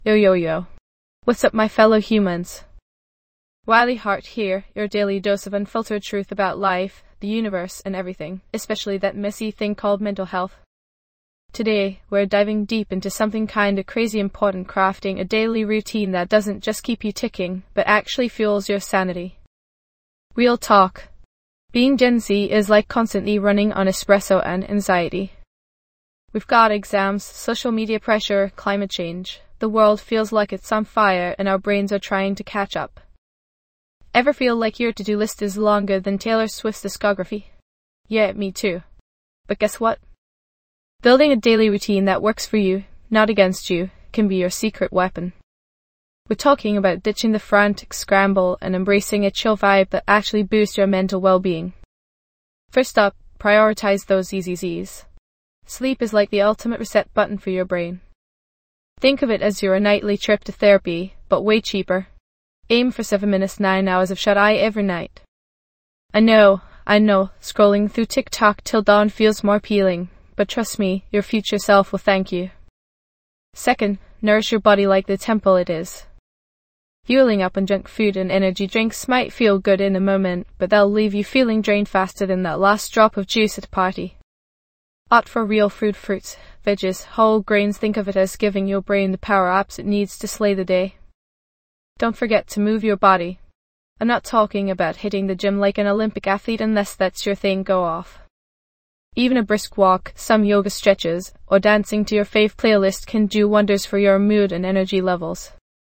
Yo yo yo. What's up, my fellow humans? Wiley Hart here, your daily dose of unfiltered truth about life, the universe, and everything, especially that messy thing called mental health. Today, we're diving deep into something kinda crazy important, crafting a daily routine that doesn't just keep you ticking, but actually fuels your sanity. Real talk. Being Gen Z is like constantly running on espresso and anxiety. We've got exams, social media pressure, climate change. The world feels like it's on fire and our brains are trying to catch up. Ever feel like your to-do list is longer than Taylor Swift's discography? Yeah, me too. But guess what? Building a daily routine that works for you, not against you, can be your secret weapon. We're talking about ditching the frantic scramble and embracing a chill vibe that actually boosts your mental well-being. First up, prioritize those easy Z's. Sleep is like the ultimate reset button for your brain. Think of it as your nightly trip to therapy, but way cheaper. Aim for 7 minutes, 9 hours of shut-eye every night. I know, scrolling through TikTok till dawn feels more appealing, but trust me, your future self will thank you. Second, nourish your body like the temple it is. Fueling up on junk food and energy drinks might feel good in a moment, but they'll leave you feeling drained faster than that last drop of juice at a party. Opt for real fruits, veggies, whole grains. Think of it as giving your brain the power-ups it needs to slay the day. Don't forget to move your body. I'm not talking about hitting the gym like an Olympic athlete unless that's your thing, go off. Even a brisk walk, some yoga stretches, or dancing to your fave playlist can do wonders for your mood and energy levels.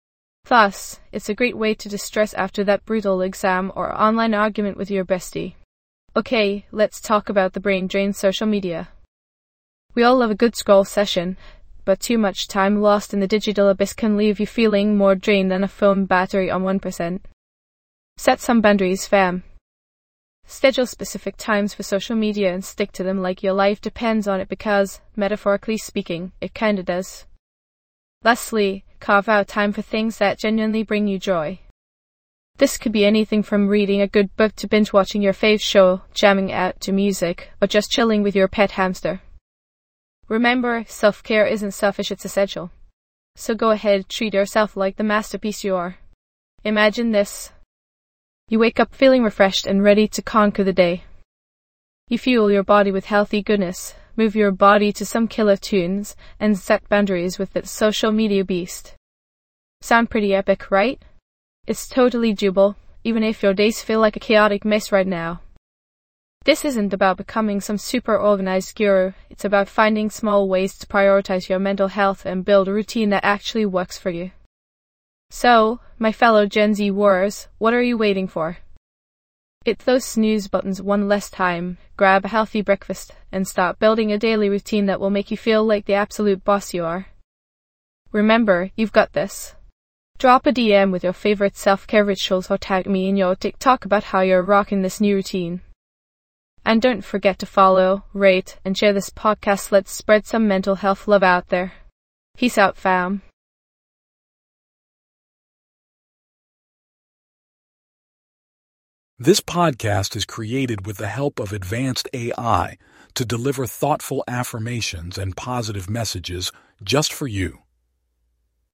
Thus, it's a great way to distress after that brutal exam or online argument with your bestie. Okay, let's talk about the brain drain: social media. We all love a good scroll session, but too much time lost in the digital abyss can leave you feeling more drained than a phone battery on 1%. Set some boundaries, fam. Schedule specific times for social media and stick to them like your life depends on it, because, metaphorically speaking, it kinda does. Lastly, carve out time for things that genuinely bring you joy. This could be anything from reading a good book to binge-watching your fave show, jamming out to music, or just chilling with your pet hamster. Remember, self-care isn't selfish, it's essential. So go ahead, treat yourself like the masterpiece you are. Imagine this. You wake up feeling refreshed and ready to conquer the day. You fuel your body with healthy goodness, move your body to some killer tunes, and set boundaries with that social media beast. Sound pretty epic, right? It's totally doable, even if your days feel like a chaotic mess right now. This isn't about becoming some super organized guru, it's about finding small ways to prioritize your mental health and build a routine that actually works for you. So, my fellow Gen Z warriors, what are you waiting for? Hit those snooze buttons one less time, grab a healthy breakfast, and start building a daily routine that will make you feel like the absolute boss you are. Remember, you've got this. Drop a DM with your favorite self-care rituals or tag me in your TikTok about how you're rocking this new routine. And don't forget to follow, rate, and share this podcast. Let's spread some mental health love out there. Peace out, fam. This podcast is created with the help of advanced AI to deliver thoughtful affirmations and positive messages just for you.